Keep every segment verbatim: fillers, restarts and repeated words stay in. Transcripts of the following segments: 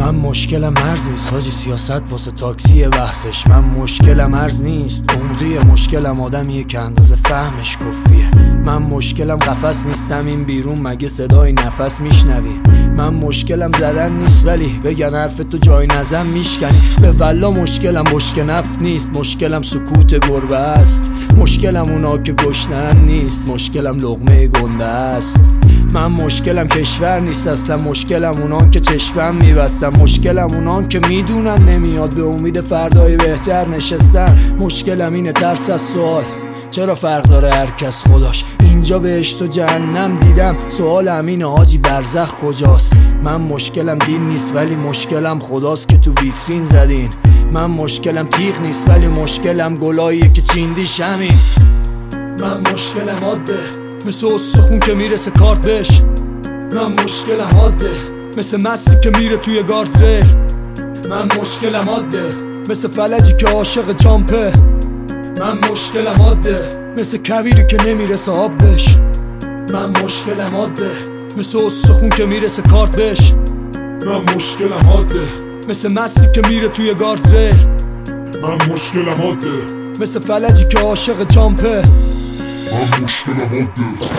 من مشکلم مرز نیست حاجی، سیاست واسه تاکسی بحثش. من مشکلم مرز نیست عمقیه، مشکلم آدمیه که اندازه فهمش کفیه. من مشکلم قفس نیستم این بیرون مگه صدای نفس میشنویم. من مشکلم زدن نیست ولی بگن حرف تو جای نزن میشکنی. به والله مشکلم بشک نفت نیست، مشکلم سکوت گربه است. مشکلم اونا که گشنن نیست، مشکلم لقمه گنده است. من مشکلم کشور نیست اصلا، مشکلم اونان که چشمم میبستن. مشکلم اونان که میدونن نمیاد به امید فردای بهتر نشستن. مشکلم اینه ترس از سوال، چرا فرق داره هر کس خداش. اینجا بهشت و جهنم دیدم، سوال امین حاجی برزخ کجاست. من مشکلم دین نیست ولی مشکلم خداست که تو ویترین زدین. من مشکلم تیغ نیست ولی مشکلم گلاییه که چیندیش همین. من مشکلم عاده مثل استخون که میرسه کارت بش. من مشکلم عاده مثل مستی که میره توی گارد ریل. من مشکلم عاده مثل فلجی که عاشق جامپه. من مشکلم عاده مثل کویری که نمیرسه آب بش. من مشکلم عاده مثل استخون که میرسه کارت بش. من مشکلم عاده مثل مستی که میره توی گارد ریل. من مشکلم عاده مثل فلجی که عاشق جامپه. من مشکلم عاده.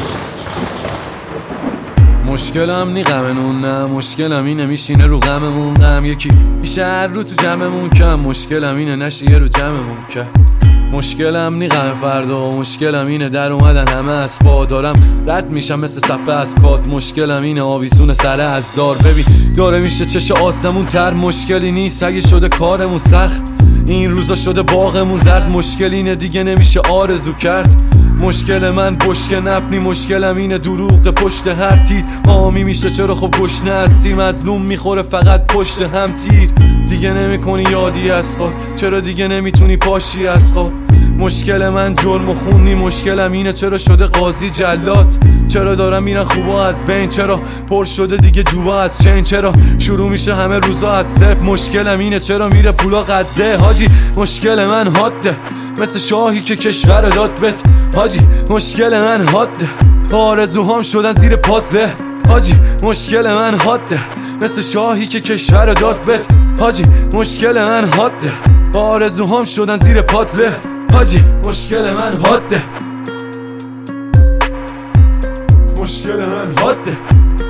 مشکلم نی غممون نه، مشکلم اینه میشینه رو غممون. غم یکی میشه هر رو تو جمعمون کم. مشکلم اینه نشه یه رو جمعمون کم. مشکلم نی غم فردا، مشکلم اینه در اومدن همه اسبا. دارم رد میشم مثل صفحه از کات. مشکلم اینه آویزون سره از دار. ببین داره میشه چش آسمون تر. مشکلی نیست اگه شده کارمون سخت، این روزا شده باغمون زرد. مشکل اینه دیگه نمیشه آرزو کرد. مشکل من بشک نفنی، مشکلم اینه دروغ پشت هر تیر. آمی میشه چرا خب گشنه از سیر، مظلوم میخوره فقط پشت هم تیر. دیگه نمیکنی یادی از خود، چرا دیگه نمیتونی پاشی از خواب. مشکل من جرم و خونی، مشکلم اینه چرا شده قاضی جلاد. چرا دارم میرن خوبا از بین، چرا پر شده دیگه جوبا از چین. چرا شروع میشه همه روزا از صفر، مشکلم اینه چرا میره پولا غزه. حاجی مشکل من حاده مثل شاهی که کشور داد بت. حاجی مشکل من حاده آرزوهام شدن زیر پاتله. حاجی مشکل من حاده مثل شاهی که کشور داد بت. حاجی مشکل من حاده آرزوهام شدن زیر پاتله. حاجی مشکل من حاده، مشکل من حاده.